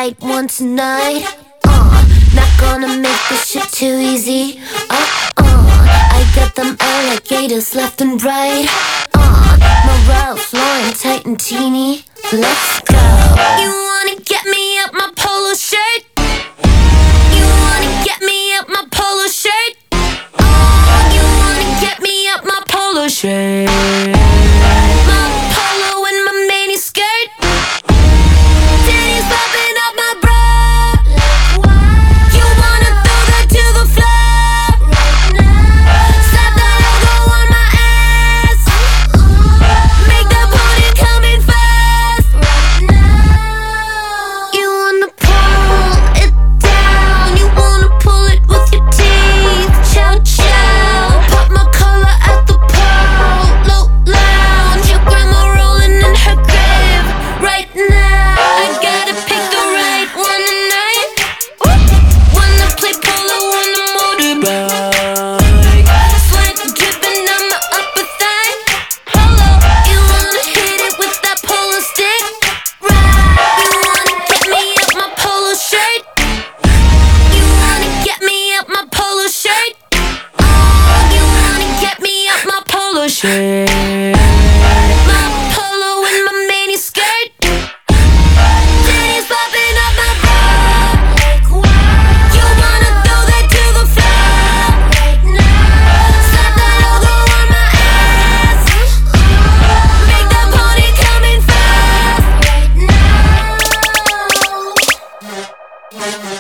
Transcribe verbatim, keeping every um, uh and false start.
right one tonight. Uh, not gonna make this shit too easy. Uh, uh, I got them alligators left and right. Uh, my Ralph Lauren tight and teeny. Let's go. You wanna get me up my polo shirt? You wanna get me up my polo shirt? Oh, you wanna get me up my polo shirt? My polo and my mini skirt. Titties popping up my bra. You wanna throw that to the floor? Slap that logo on my ass. Make that booty come in fast. You wanna pull it down. You wanna pull it with your teeth. Chow chow. Pop my collar at the polo lounge. Your grandma rolling in her grave right now. I gotta pick the right one tonight. Wanna play polo on the motorbike. Sweat dripping down my upper thigh. Polo, you wanna hit it with that polo stick? Right. You wanna get me up my polo shirt? You wanna get me up my polo shirt? Oh, you wanna get me up my polo shirt? My polo and my mini skirt. Titties popping up my bra. You wanna throw that to the floor? Slap that logo on my ass. Make that booty come in fast.